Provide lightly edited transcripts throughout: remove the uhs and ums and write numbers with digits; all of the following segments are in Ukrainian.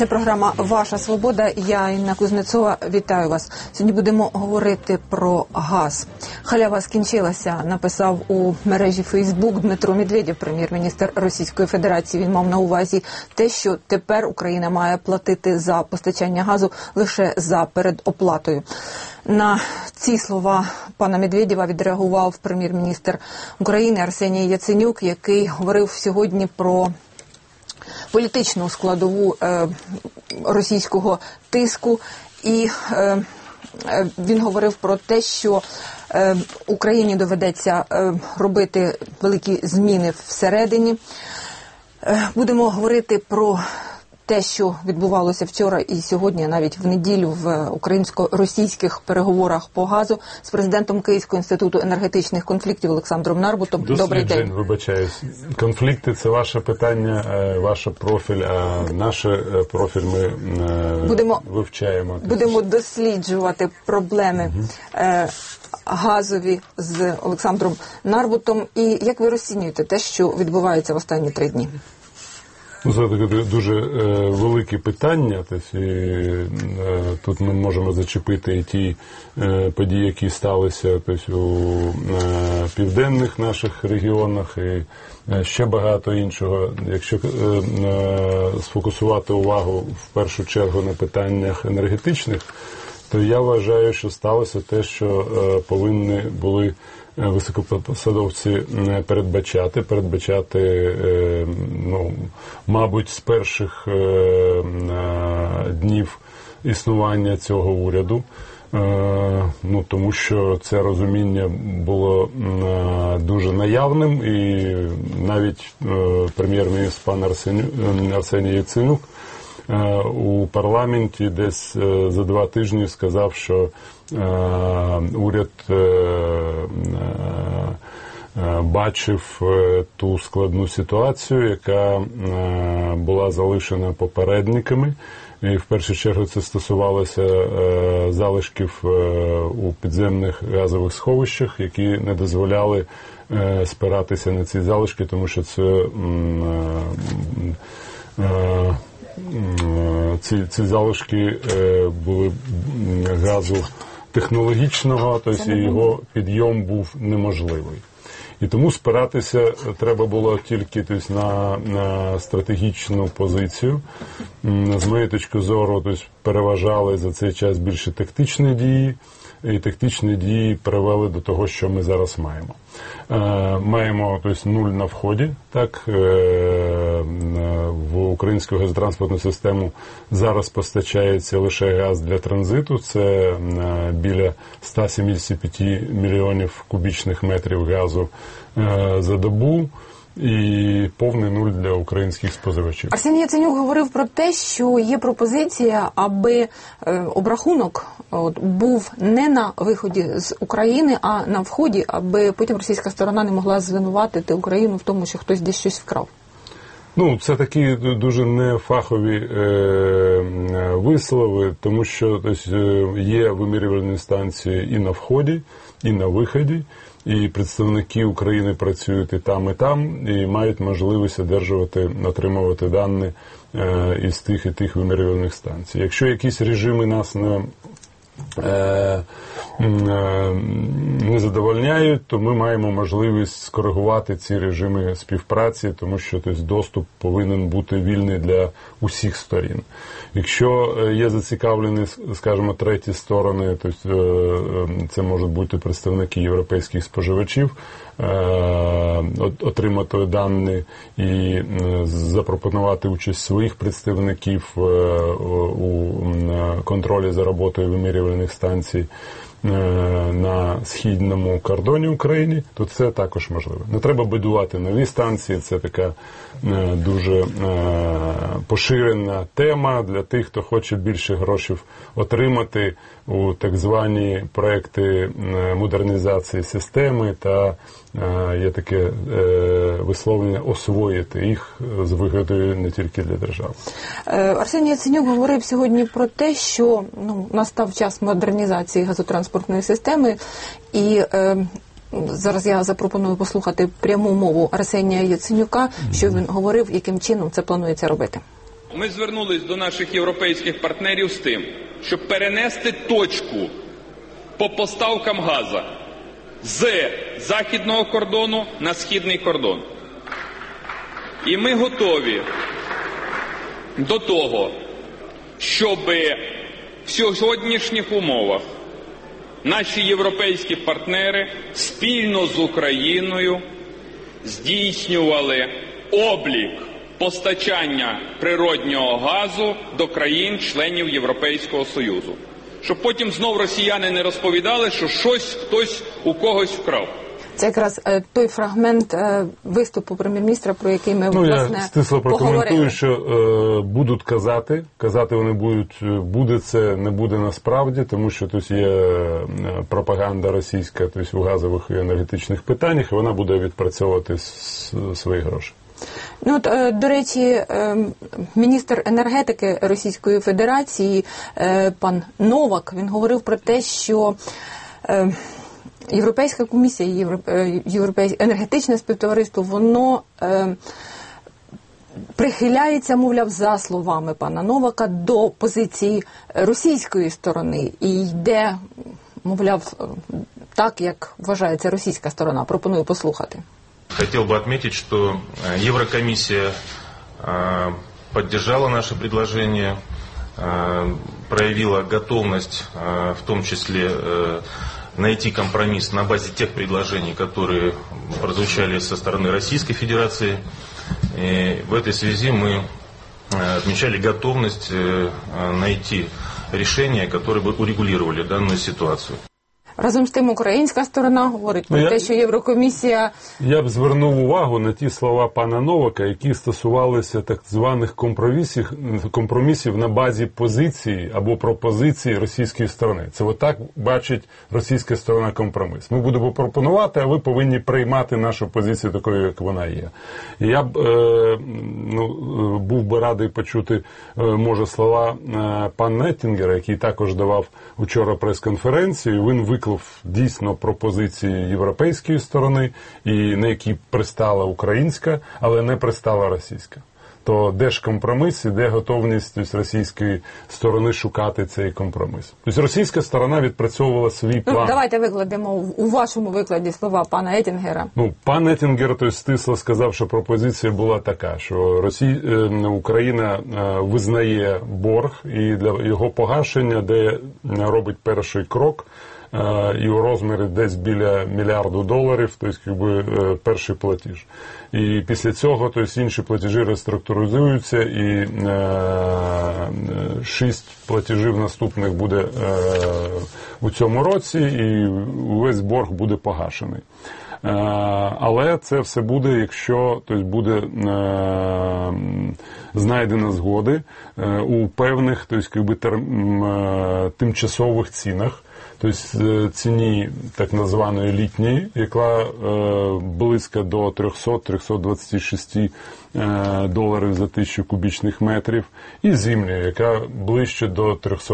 Це програма «Ваша свобода». Я, Інна Кузнецова, вітаю вас. Сьогодні будемо говорити про газ. Халява скінчилася, написав у мережі Фейсбук Дмитро Медведєв, прем'єр-міністр Російської Федерації. Він мав на увазі те, що тепер Україна має платити за постачання газу лише за передоплатою. На ці слова пана Медведєва відреагував прем'єр-міністр України Арсеній Яценюк, який говорив сьогодні про політичну складову російського тиску, і він говорив про те, що Україні доведеться робити великі зміни всередині. Будемо говорити про те, що відбувалося вчора і сьогодні, навіть в неділю, в українсько-російських переговорах по газу з президентом Київського інституту енергетичних конфліктів Олександром Нарбутом. Добрий день. Вибачаюсь. Конфлікти – це ваше питання, ваш профіль, а наш профіль ми вивчаємо. Будемо досліджувати проблеми газові з Олександром Нарбутом. І як ви розцінюєте те, що відбувається в останні 3 дні? Це таке дуже велике питання. Тут ми можемо зачепити і ті події, які сталися у південних наших регіонах, і ще багато іншого. Якщо сфокусувати увагу в першу чергу на питаннях енергетичних, то я вважаю, що сталося те, що повинні були високопосадовці передбачати, мабуть, з перших днів існування цього уряду, тому що це розуміння було дуже наявним, і навіть прем'єр-міністр пан Арсеній Яценюк у парламенті десь за 2 тижні сказав, що уряд бачив ту складну ситуацію, яка була залишена попередниками. І в першу чергу це стосувалося залишків у підземних газових сховищах, які не дозволяли спиратися на ці залишки, тому що це ці залишки були газу технологічного, тобто його підйом був неможливий. І тому спиратися треба було тільки на стратегічну позицію. З моєї точки зору, переважали за цей час більше тактичні дії, і тактичні дії привели до того, що ми зараз маємо. Маємо нуль на вході. Так, в українську газотранспортну систему зараз постачається лише газ для транзиту. Це біля 175 мільйонів кубічних метрів газу за добу. І повний нуль для українських споживачів. Арсеній Яценюк говорив про те, що є пропозиція, аби обрахунок був не на виході з України, а на вході, аби потім російська сторона не могла звинуватити Україну в тому, що хтось десь щось вкрав. Це такі дуже нефахові вислови, тому що є вимірювальні станції і на вході, і на виході. І представники України працюють і там, і мають можливість отримувати дані із тих і тих вимірювальних станцій. Якщо якісь режими нас не задовольняють, то ми маємо можливість скоригувати ці режими співпраці, тому що доступ повинен бути вільний для усіх сторін. Якщо є зацікавлені, скажімо, треті сторони, то це можуть бути представники європейських споживачів, отримати дані і запропонувати участь своїх представників у контролі за роботою вимірювальних станцій на східному кордоні України, то це також можливо. Не треба будувати нові станції, це така дуже поширена тема для тих, хто хоче більше грошей отримати у так звані проекти модернізації системи та є таке висловлення освоїти їх з вигодою не тільки для держави. Арсеній Яценюк говорив сьогодні про те, що настав час модернізації газотранспортної системи, і зараз я запропоную послухати пряму мову Арсенія Яценюка, що він говорив, яким чином це планується робити. Ми звернулись до наших європейських партнерів з тим, щоб перенести точку по поставкам газу з західного кордону на східний кордон. І ми готові до того, щоб в сьогоднішніх умовах наші європейські партнери спільно з Україною здійснювали облік постачання природнього газу до країн-членів Європейського Союзу. Щоб потім знов росіяни не розповідали, що щось хтось у когось вкрав. Це якраз той фрагмент виступу прем'єр-міністра, про який ми, власне, я стисло прокоментую, поговорили. що будуть казати вони будуть, буде це, не буде насправді, тому що тут є пропаганда російська у газових і енергетичних питаннях, і вона буде відпрацьовувати свої гроші. Ну, от, до речі, міністр енергетики Російської Федерації пан Новак, він говорив про те, що Європейська комісія, енергетичне співтовариство, воно прихиляється, мовляв, за словами пана Новака, до позиції російської сторони і йде, мовляв, так, як вважається російська сторона. Пропоную послухати. Хотел бы отметить, что Еврокомиссия поддержала наше предложение, проявила готовность, в том числе, найти компромисс на базе тех предложений, которые прозвучали со стороны Российской Федерации. И в этой связи мы отмечали готовность найти решения, которые бы урегулировали данную ситуацию. Разом з тим, українська сторона говорить про те, що Єврокомісія... Я б звернув увагу на ті слова пана Новака, які стосувалися так званих компромісів на базі позиції або пропозиції російської сторони. Це отак бачить російська сторона компроміс. Ми будемо пропонувати, а ви повинні приймати нашу позицію такою, як вона є. І я б був би радий почути, може, слова пана Еттінгера, який також давав учора прес-конференцію. Він виклав дійсно пропозиції європейської сторони, і на які пристала українська, але не пристала російська. То де ж компроміс і де готовність російської сторони шукати цей компроміс? Тобто російська сторона відпрацьовувала свій план. Давайте викладемо у вашому викладі слова пана Еттінгера. Пан Еттінгер стисло сказав, що пропозиція була така, що Україна визнає борг і для його погашення, де робить перший крок, і у розмірі десь біля $1 мільярда, тобто перший платіж. І після цього інші платежі реструктуризуються, і 6 платежів наступних буде у цьому році, і весь борг буде погашений. Але це все буде, якщо буде знайдено згоди у певних тимчасових цінах, тобто ціні так званої літньої, яка близько до $300-326 за 1000 кубічних метрів, і зимньої, яка ближче до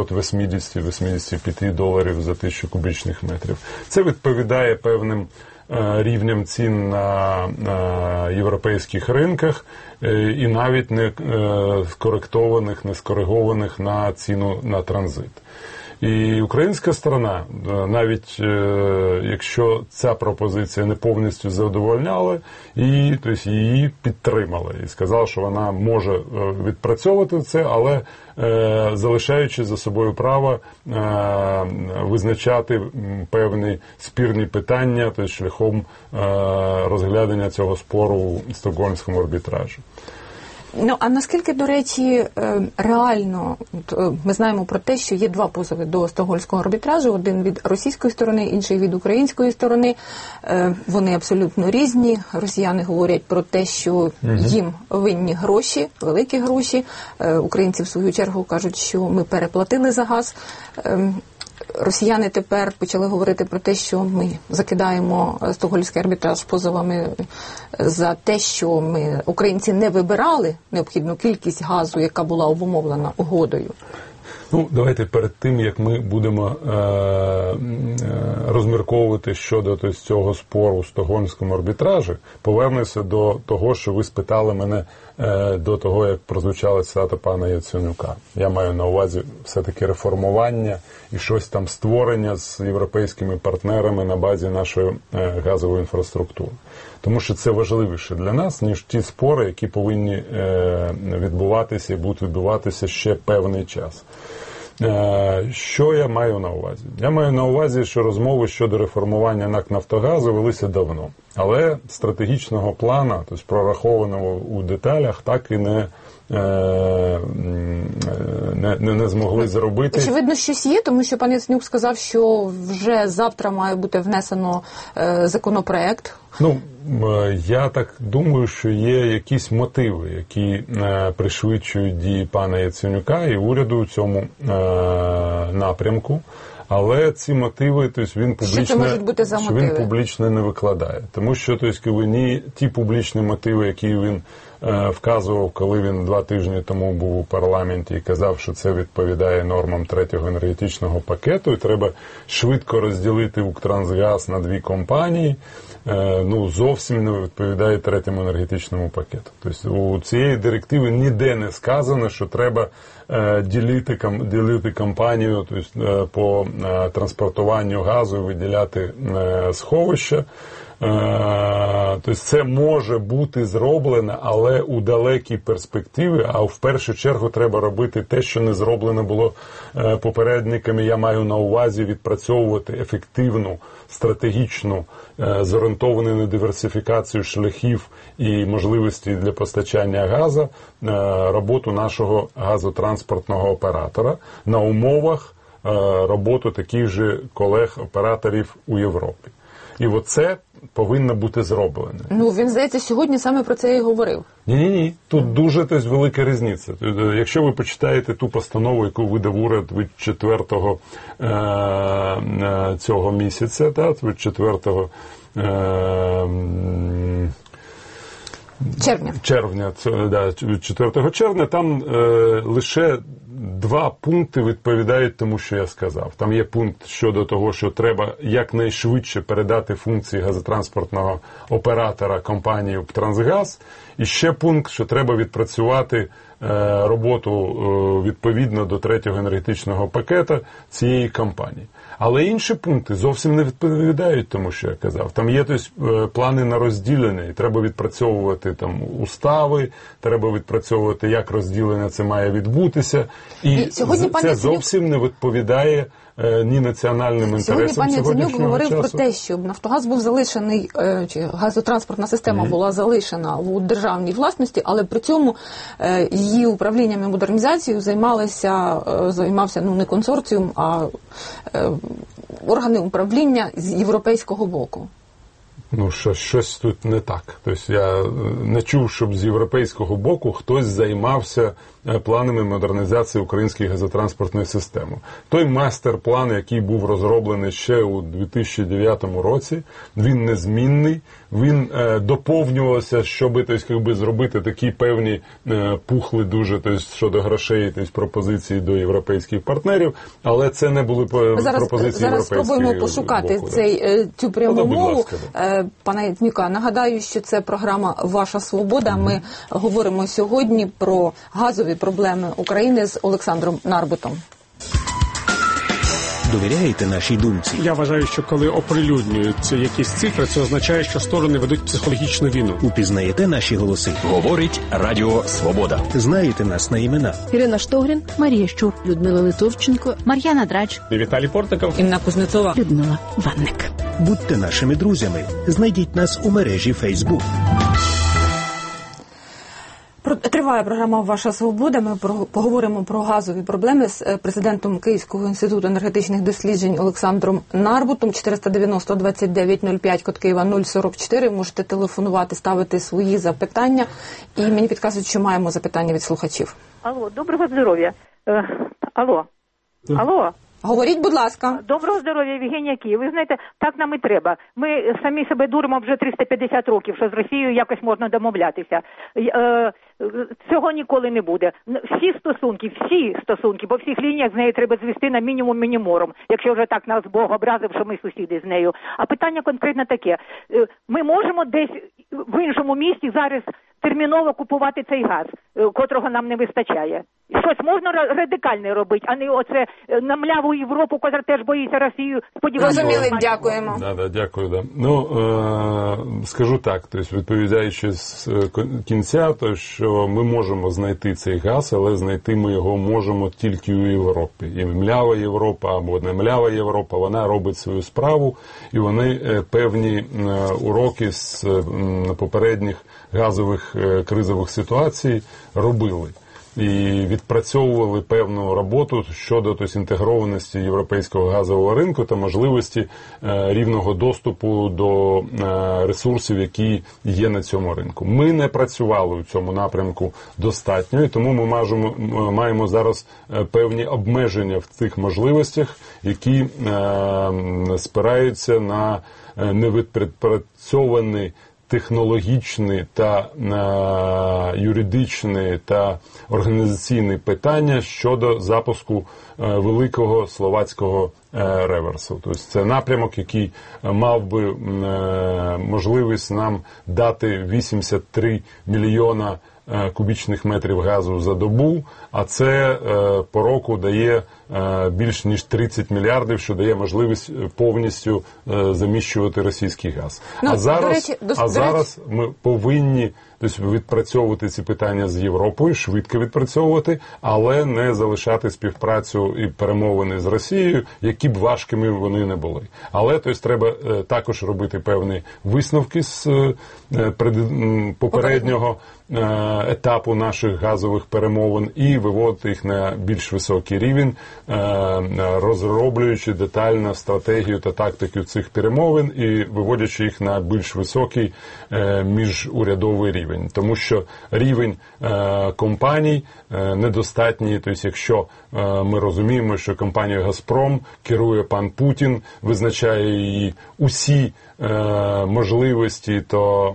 $380-85 за 1000 кубічних метрів. Це відповідає певним рівням цін на європейських ринках і навіть не скоректованих, не скоригованих на ціну на транзит. І українська сторона, навіть якщо ця пропозиція не повністю задовольняла, її підтримала і сказала, що вона може відпрацьовувати це, але залишаючи за собою право визначати певні спірні питання шляхом розглядання цього спору у Стокгольмському арбітражі. А наскільки, до речі, реально, ми знаємо про те, що є 2 позови до Стокгольмського арбітражу, один від російської сторони, інший від української сторони. Вони абсолютно різні. Росіяни говорять про те, що їм винні гроші, великі гроші. Українці, в свою чергу, кажуть, що ми переплатили за газ. Росіяни тепер почали говорити про те, що ми закидаємо Стокгольмський арбітраж позовами за те, що українці не вибирали необхідну кількість газу, яка була обумовлена угодою. Давайте перед тим, як ми будемо розмірковувати щодо цього спору у Стокгольмському арбітражі, повернуся до того, що ви спитали мене до того, як прозвучала цитата пана Яценюка. Я маю на увазі все-таки реформування і щось там створення з європейськими партнерами на базі нашої газової інфраструктури. Тому що це важливіше для нас, ніж ті спори, які повинні відбуватися і будуть відбуватися ще певний час. Що я маю на увазі? Я маю на увазі, що розмови щодо реформування НАК «Нафтогазу» велися давно. Але стратегічного плану, тобто прорахованого у деталях, так і не змогли зробити. Очевидно, щось є, тому що пан Яценюк сказав, що вже завтра має бути внесено законопроект. Я так думаю, що є якісь мотиви, які пришвидшують дії пана Яценюка і уряду у цьому напрямку. Але ці мотиви, тобто він публічно не викладає. Тому що ті публічні мотиви, які він вказував, коли він 2 тижні тому був у парламенті і казав, що це відповідає нормам 3-го енергетичного пакету, і треба швидко розділити Укртрансгаз на 2 компанії, зовсім не відповідає 3-му енергетичному пакету. Тобто у цієї директиви ніде не сказано, що треба ділити компанію по транспортуванню газу і виділяти сховища. Тобто це може бути зроблено, але у далекій перспективі, а в першу чергу треба робити те, що не зроблено було попередниками. Я маю на увазі відпрацьовувати ефективну, стратегічну, зорієнтовану на диверсифікацію шляхів і можливості для постачання газу, роботу нашого газотранспортного оператора на умовах роботи таких же колег-операторів у Європі. І оце повинно бути зроблено. Він, здається, сьогодні саме про це і говорив. Ні. Тут дуже велика різниця. Якщо ви почитаєте ту постанову, яку видав уряд від 4-го цього місяця, від 4 червня, від 4 червня, там лише 2 пункти відповідають тому, що я сказав. Там є пункт щодо того, що треба якнайшвидше передати функції газотранспортного оператора компанії «Укртрансгаз». І ще пункт, що треба відпрацювати роботу відповідно до 3-го енергетичного пакету цієї компанії. Але інші пункти зовсім не відповідають тому, що я казав. Там є плани на розділення, і треба відпрацьовувати устави, треба відпрацьовувати, як розділення це має відбутися. І це зовсім не відповідає ні національним інтересам сьогодні пан Яценюк говорив часу. про те, щоб Нафтогаз був залишений, чи газотранспортна система була залишена у державній власності, але при цьому її управлінням і модернізацією займався не консорціум, а органи управління з європейського боку. Щось тут не так. Тобто я не чув, щоб з європейського боку хтось займався планами модернізації української газотранспортної системи. Той мастер-план, який був розроблений ще у 2009 році, він незмінний, він доповнювався, щоб зробити такі певні пухли дуже щодо грошей, пропозиції до європейських партнерів, але це не були пропозиції європейських. Зараз спробуємо пошукати цю пряму мову пана Яценюка. Нагадаю, що це програма «Ваша свобода». Ми говоримо сьогодні про газові проблеми України з Олександром Нарбутом. Довіряєте нашій думці? Я вважаю, що коли оприлюднюються якісь цифри, це означає, що сторони ведуть психологічну війну. Упізнаєте наші голоси? Говорить Радіо Свобода. Знаєте нас на імена? Ірина Штогрін, Марія Щур, Людмила Литовченко, Мар'яна Драч, Віталій Портников, Інна Кузнецова, Людмила Ванник. Будьте нашими друзями. Знайдіть нас у мережі Facebook. Триває програма «Ваша свобода». Ми поговоримо про газові проблеми з президентом Київського інституту енергетичних досліджень Олександром Нарбутом. 490-29-05, код Києва 044. Можете телефонувати, ставити свої запитання. І мені підказують, що маємо запитання від слухачів. Алло, доброго здоров'я. Алло. Говоріть, будь ласка. Доброго здоров'я, Євгенія Київ. Ви знаєте, так нам і треба. Ми самі себе дуримо вже 350 років, що з Росією якось можна домовлятися. Цього ніколи не буде. Всі стосунки, по всіх лініях з нею треба звести на мінімум мінімором, якщо вже так нас Бог образив, що ми сусіди з нею. А питання конкретно таке. Ми можемо десь в іншому місті зараз терміново купувати цей газ, котрого нам не вистачає. Щось можна радикальне робити, а не оце на мляву Європу, котра теж боїться Росію. Розуміли, дякуємо. Дякую. Скажу так, тобто, відповідаючи з кінця, то що ми можемо знайти цей газ, але знайти ми його можемо тільки у Європі. І млява Європа або не млява Європа, вона робить свою справу, і вони певні уроки з попередніх газових кризових ситуацій робили. І відпрацьовували певну роботу щодо інтегрованості європейського газового ринку та можливості рівного доступу до ресурсів, які є на цьому ринку. Ми не працювали у цьому напрямку достатньо, і тому ми маємо зараз певні обмеження в цих можливостях, які спираються на невідпрацьований технологічні та юридичні та організаційні питання щодо запуску великого словацького реверсу. Тобто це напрямок, який мав би можливість нам дати 83 мільйона кубічних метрів газу за добу, а це по року дає більш ніж 30 мільярдів, що дає можливість повністю заміщувати російський газ. Зараз ми повинні відпрацьовувати ці питання з Європою, швидко відпрацьовувати, але не залишати співпрацю і перемовини з Росією, які б важкими вони не були. Але треба також робити певні висновки з попереднього етапу наших газових перемовин і виводити їх на більш високий рівень, розроблюючи детально стратегію та тактику цих перемовин і виводячи їх на більш високий міжурядовий рівень. Тому що рівень компаній недостатній. Тобто, якщо ми розуміємо, що компанією «Газпром» керує пан Путін, визначає її усі можливості, то,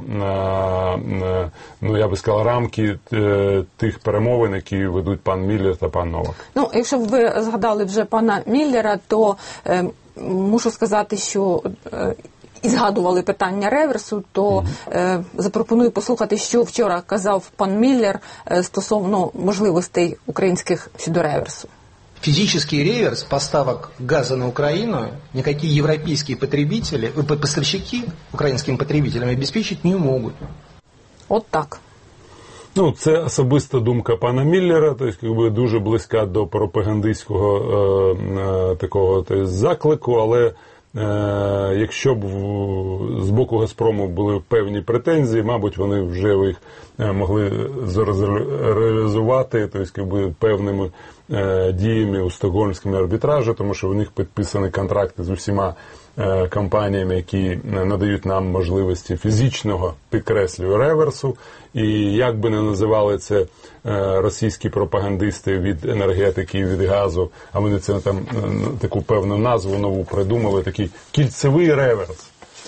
я би сказав, рамки тих перемовин, які ведуть пан Міллер та пан Новак. Якщо ви згадали вже пана Міллера, то мушу сказати, що і згадували питання реверсу, то запропоную послухати, що вчора казав пан Міллер стосовно можливостей українських щодо реверсу. Физический реверс поставок газа на Украину никакие европейские поставщики украинским потребителям обеспечить не могут. От так. Це особиста думка пана Міллера, тобто дуже близька до пропагандистського такого заклику, реалізувати, але якщо б з боку «Газпрому» були певні претензії, мабуть, вони вже їх могли реалізувати, тобто певними діями у Стокгольмському арбітражі, тому що в них підписані контракти з усіма компаніями, які надають нам можливості фізичного, підкреслюю, реверсу. І як би не називали це російські пропагандисти від енергетики і від газу, а вони це там таку певну назву нову придумали, такий кільцевий реверс.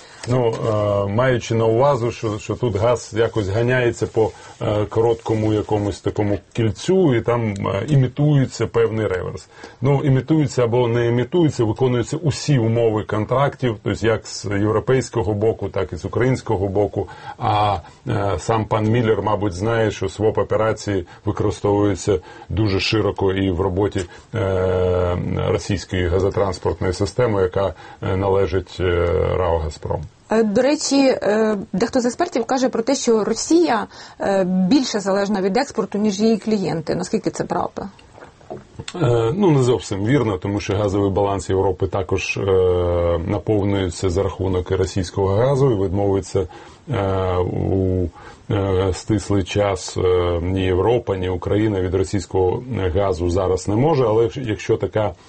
Маючи на увазі, що тут газ якось ганяється по короткому якомусь такому кільцю і там імітується певний реверс. Імітується або не імітується, виконуються усі умови контрактів, тобто як з європейського боку, так і з українського боку. А сам пан Міллер, мабуть, знає, що своп-операції використовуються дуже широко і в роботі російської газотранспортної системи, яка належить РАО «Газпром». До речі, дехто з експертів каже про те, що Росія більше залежна від експорту, ніж її клієнти. Наскільки це правда? Не зовсім вірно, тому що газовий баланс Європи також наповнюється за рахунок російського газу і відмовиться у стислий час ні Європа, ні Україна від російського газу зараз не може, але якщо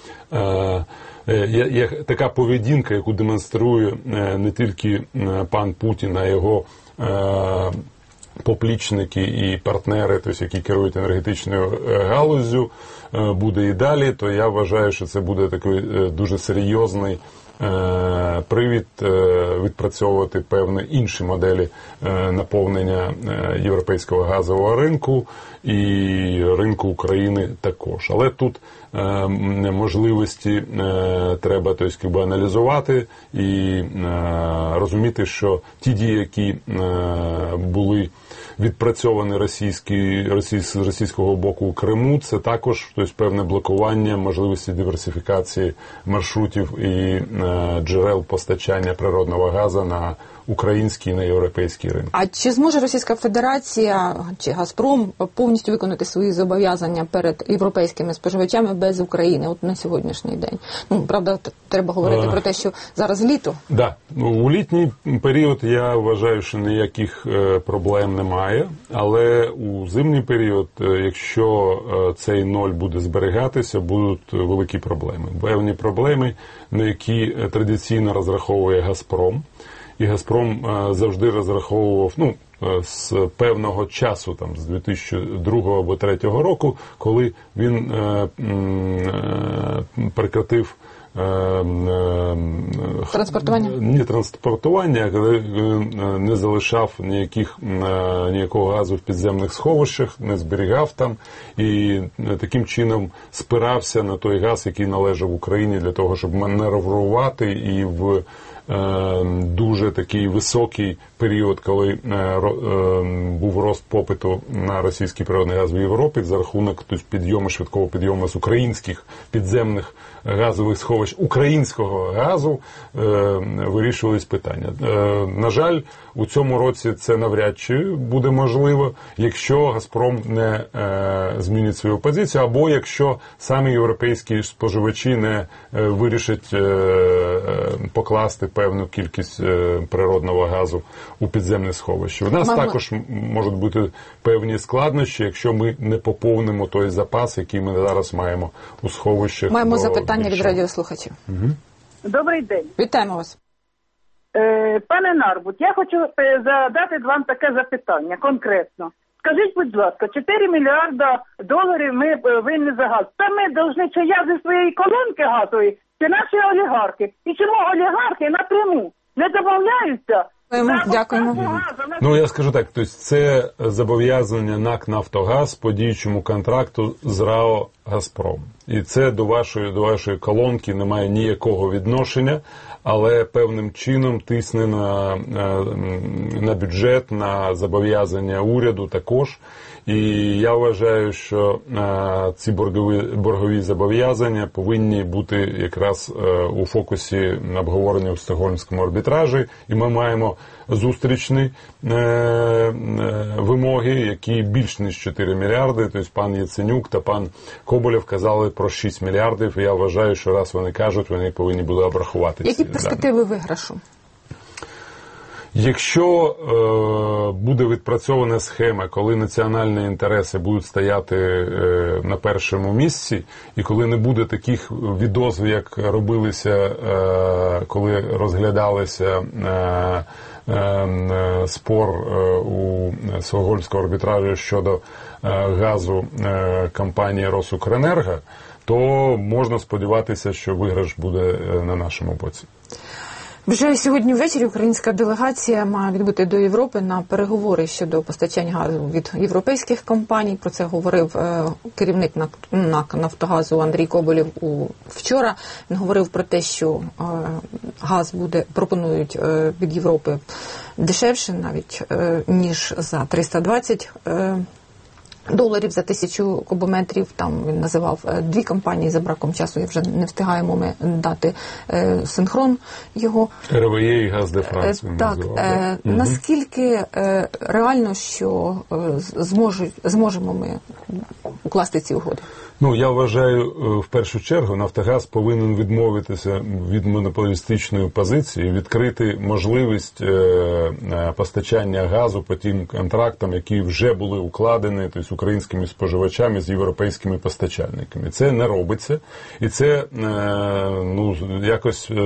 така поведінка, яку демонструє не тільки пан Путін, а його поплічники і партнери, тобто, які керують енергетичною галуззю, буде і далі, то я вважаю, що це буде такий дуже серйозний привід відпрацьовувати певні інші моделі наповнення європейського газового ринку і ринку України також. Але тут можливості треба, тобто, аналізувати і розуміти, що ті дії, які були відпрацьовані з російського боку у Криму, це також, тобто, певне блокування можливості диверсифікації маршрутів і джерел постачання природного газу на український і на європейський ринок. А чи зможе Російська Федерація чи Газпром повністю виконати свої зобов'язання перед європейськими споживачами без України от на сьогоднішній день? Ну, правда, треба говорити про те, що зараз літо. Да. У літній період я вважаю, що ніяких проблем немає, але у зимній період, якщо цей ноль буде зберігатися, будуть великі проблеми. Певні проблеми, на які традиційно розраховує Газпром. І Газпром завжди розраховував, з певного часу, там, з 2002 або 2003 року, коли він прекратив транспортування, коли не залишав ніякого газу в підземних сховищах, не зберігав там і таким чином спирався на той газ, який належав Україні для того, щоб маневрувати і в дуже такий високий період, коли був рост попиту на російський природний газ в Європі за рахунок швидкого підйому з українських підземних газових сховищ українського газу вирішувались питання. На жаль, у цьому році це навряд чи буде можливо, якщо Газпром не змінить свою позицію, або якщо самі європейські споживачі не вирішать покласти певну кількість природного газу у підземне сховище. У нас також можуть бути певні складнощі, якщо ми не поповнимо той запас, який ми зараз маємо у сховищах. Маємо запитання від радіослухачів. Угу. Добрий день. Вітаємо вас. Пане Нарбут, я хочу задати вам таке запитання конкретно. Скажіть, будь ласка, 4 мільярда доларів ми винні за газ. Та ми повинні чи я зі своєї колонки газової, чи наші олігархи. І чому олігархи напряму не домовляються? Дякуємо. Я скажу так, тобто це зобов'язання НАК «Нафтогаз» по діючому контракту з РАО «Газпром». І це до вашої колонки не має ніякого відношення, але певним чином тисне на бюджет, на зобов'язання уряду також. І я вважаю, що ці боргові зобов'язання повинні бути якраз у фокусі обговорення у Стокгольмському арбітражі. І ми маємо зустрічні вимоги, які більш ніж 4 мільярди. Тобто пан Яценюк та пан Коболєв казали про 6 мільярдів. І я вважаю, що раз вони кажуть, вони повинні були обрахувати. Які перспективи виграшу? Якщо буде відпрацьована схема, коли національні інтереси будуть стояти на першому місці, і коли не буде таких відозв, як робилися, коли розглядалися спор у Стокгольмському арбітражі щодо газу компанії «Росукренерго», то можна сподіватися, що виграш буде на нашому боці. Вже сьогодні ввечері українська делегація має відбути до Європи на переговори щодо постачання газу від європейських компаній. Про це говорив керівник НАК «Нафтогазу» Андрій Коболєв вчора. Він говорив про те, що газ пропонують від Європи дешевше навіть, ніж за 320 доларів за 1000 кубометрів. Там він називав 2 компанії, за браком часу, я вже не встигаємо ми дати синхрон його. РВЕ і Газ де Франс. Так, наскільки реально, що зможемо ми укласти ці угоди? Ну, я вважаю, в першу чергу, «Нафтогаз» повинен відмовитися від монополістичної позиції, відкрити можливість постачання газу по тим контрактам, які вже були укладені, тобто українськими споживачами з європейськими постачальниками. Це не робиться, і це якось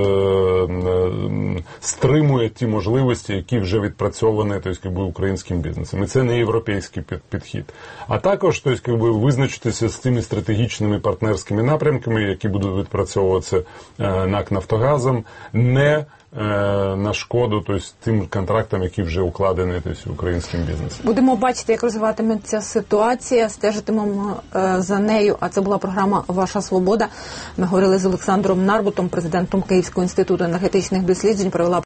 стримує ті можливості, які вже відпрацьовані, тобто, українським бізнесом. І це не європейський підхід. А також, тобто, визначитися з цими стратегічними партнерськими напрямками, які будуть відпрацьовуватися НАК «Нафтогазом», не на шкоду, тобто, тим контрактам, які вже укладені, тобто, українським бізнесом. Будемо бачити, як розвиватиметься ситуація, стежитимемо за нею. А це була програма «Ваша свобода». Ми говорили з Олександром Нарбутом, президентом Київського інституту енергетичних досліджень. Провела